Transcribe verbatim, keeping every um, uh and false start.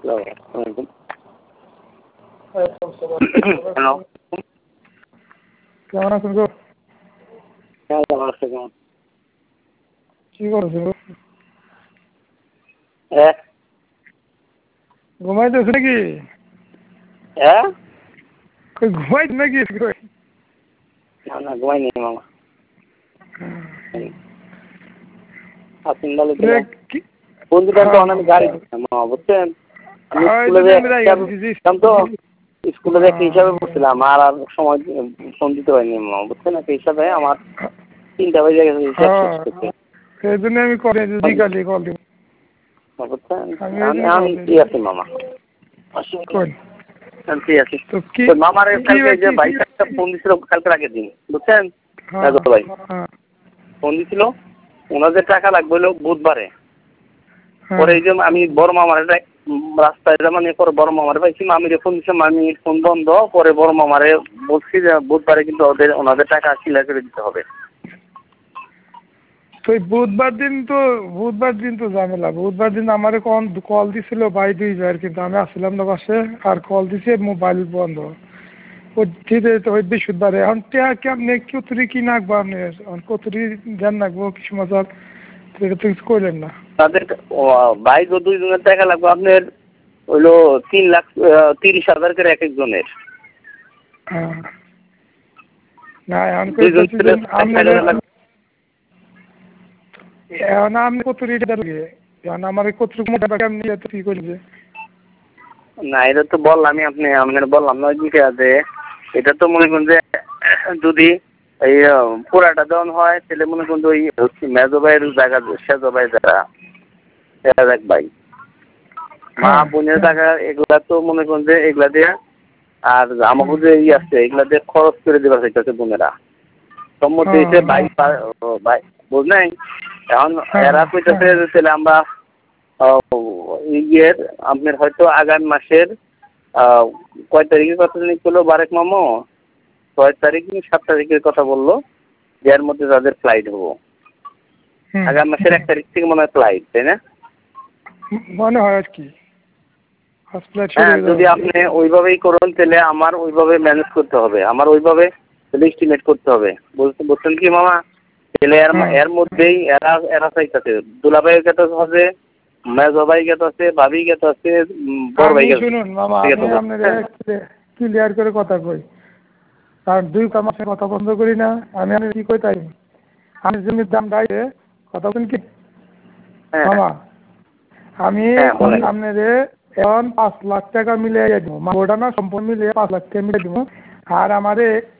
আসসালামু আলাইকুম। হ্যালো, কেমন আছেন গো? হ্যাঁ ভালো আছে। কেমন কি করছেন গো? হ্যাঁ ঘুমাইতেছে নাকি? হ্যাঁ কই ঘুমাইতে নাকি? কই না না ঘুমাইনি মামা। আপনি ভালো রে ছিলেন? কি বন্ধুটা তো অনেক গাড়ি দিচ্ছে মামা, বুঝছেন? আমি স্কুলে যে হিসাব তো স্কুলে যে একটা হিসাবে পড়ছিলাম আর আর সময় ফোন দিতে পারিনি মামা, বুঝছেন? একটা হিসাবে আমার তিনটা বেজে গেছে হিসাব শেষ করতে। সেই জন্য আমি করে বিকালে কল দিব। বুঝছেন? আমি আমি আমি ফ্রি আছি মামা, কই আমি ফ্রি আছি। তো কি তো মামার কি কালকে যে কি- ভাই একটা ফোন দিছিল কালকে আগের দিন, বুঝছেন? হ্যাঁ, রাজু ভাই হ্যাঁ, ফোন দিছিল, ওনাদের টাকা লাগবে হলো বুধবারে। হ্যাঁ। পরে এই যে আমি বড় মামার রাস্তায় মানে পরে বড় মামারে পাইছি, মামিরে ফোন দিচ্ছে, মামির ফোন বন্ধ। পরে বড় মামারে বলছি যে বুধবারে কিন্তু ওদের ওনাদের টাকা ক্লিয়ার করে দিতে হবে। তো এই বুধবার দিন তো বুধবার দিন তো ঝামেলা। বুধবার দিন আমারে কোন কল দিছিল ভাই দুইবার, কিন্তু আমি আসছিলাম না পাশে, আর কল দিছে মোবাইল বন্ধ। ও ঠিক আছে, ওই বৃহস্পতিবারে এখন টিয়া কেমনে কতুরি কি নাকবো আপনি? কতুরি ধ্যান নাকবো কি সমাচার? এটা তো কিছু করলেন না। তাদের বাইক ও দুইজনের টাকা লাগবে আপনার হইলো তিন লাখ তিরিশ হাজার করে এক একজনের। হ্যাঁ, না এখন দুইজন কইতেছি যে আপনাদের এখন আপনি কতুরি এটা লাগে এখন আমার কতুরি মোটা কেমনি এত কি করবে? না এটা তো বললামই, আপনি আপনার বললাম না দিকে আছে। এটা তো মনে করেন যে যদি এই পুরাটা দেওয়ান হয় তাহলে মনে করেন ওই মেজো ভাইয়ের জায়গা সেজো ভাই যারা এক ভাই মা বোনের টাকা এগুলা তো মনে করেন যে এগুলা দিয়ে আর আমাকে যে ই আছে এগুলা দিয়ে খরচ করে দেবার চাইতেছে বোনেরা সম্মতি হয়েছে ভাই ভাই বুঝলেন? এখন এরা কইতেছে তাহলে আমরা ইয়ের আপনার হয়তো আগামী মাসের কয় তারিখের কথা জানি করলো বারেক মামো, ছয় তারিখ সাত তারিখের কথা বললো যে এর মধ্যে তাদের ফ্লাইট হবো। আগামী মাসের এক তারিখ থেকে মনে হয় ফ্লাইট, তাই না? মনে হয় আর কি। হ্যাঁ, যদি আপনি ওইভাবেই করুন তাহলে আমার ওইভাবে ম্যানেজ করতে হবে, আমার ওইভাবে এস্টিমেট করতে হবে। বলতে বলছেন কি মামা? তাহলে এর এর মধ্যেই এরা এরা চাইতেছে দুলাভাইয়ের কাছে আছে, মেজো ভাই গেত আছে, ভাবি গেত আছে, বড় ভাই গেছে। শুনুন মামা, আমি আপনাদের ক্লিয়ার করে কথা কই, কারণ দুই মাসের কথা বন্ধ করি না। আমি আমি কি কই তাই আমি জমির দাম ডাইছে কথা বলেন কি মামা? আমি আপনাদের এখন পাঁচ লাখ টাকা মিলিয়ে দিব, ওটা না সম্পূর্ণ মিলিয়ে পাঁচ লাখ টাকা মিলিয়ে দিব। আর আমারে